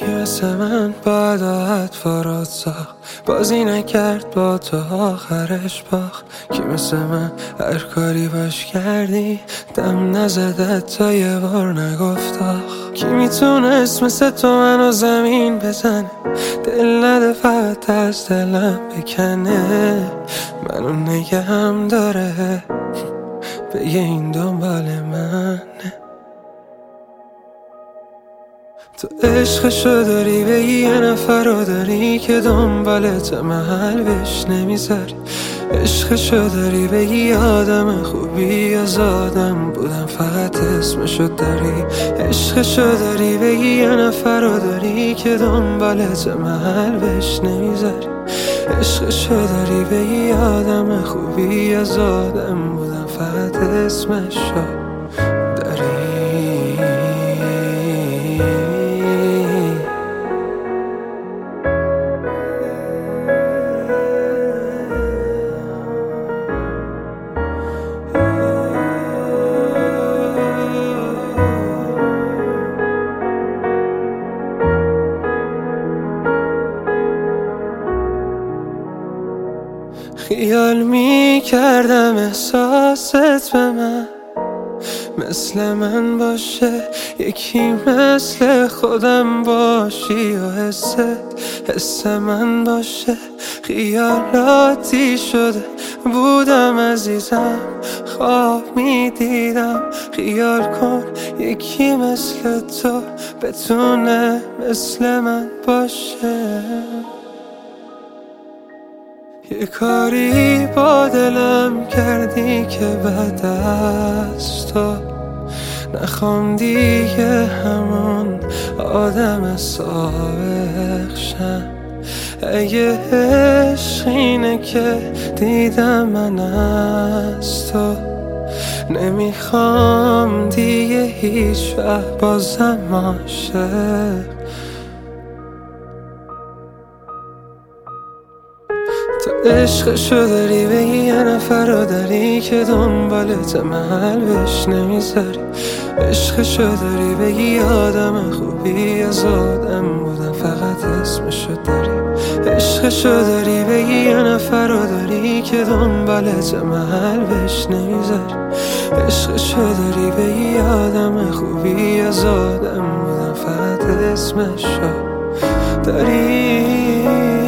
کی مثل من با عداعت فاراد ساخت، بازی نکرد با تو آخرش باخت. کی مثل من هر کاری باش کردی دم نزدت تا یه بار نگفت آخ. کی میتونست مثل تو منو زمین بزنه، دل نده فقط از دلم بکنه، منو نگهم داره بگه این دنبال منه. تو عشقشو داری بگی یه نفر رو داری که دنبالت محل بهش نمیذاری. عشقشو داری بگی آدم خوبی از آدم بودم فقط اسمشو داری. عشقشو داری بگی یه نفر رو داری که دنبالت محل بهش نمیذاری. عشقشو داری بگی آدم خوبی از آدم بودم فقط اسمشو داری. خیال می کردم احساست به من مثل من باشه، یکی مثل خودم باشی و حس من باشه. خیالاتی شده بودم عزیزم، خواب می دیدم خیال کن یکی مثل تو بتونه مثل من باشه. یه کاری با دلم کردی که بعد از تو نخوام دیگه همون آدم سابق شم. اگه عشق اینه که دیدم من از تو، نمیخوام دیگه هیچ وقت بازم عاشق. تو عشقشو داری بگی یه نفر رو داری که دنبالت محل بهش نمیذاری. عشقشو داری بگی آدم خوبی از آدم بودم فقط اسمشو داری. عشقشو داری بگی یه نفر رو داری که دنبالت محل بهش نمیذاری. عشقشو داری بگی آدم خوبی از آدم بودم فقط اسمشو داری.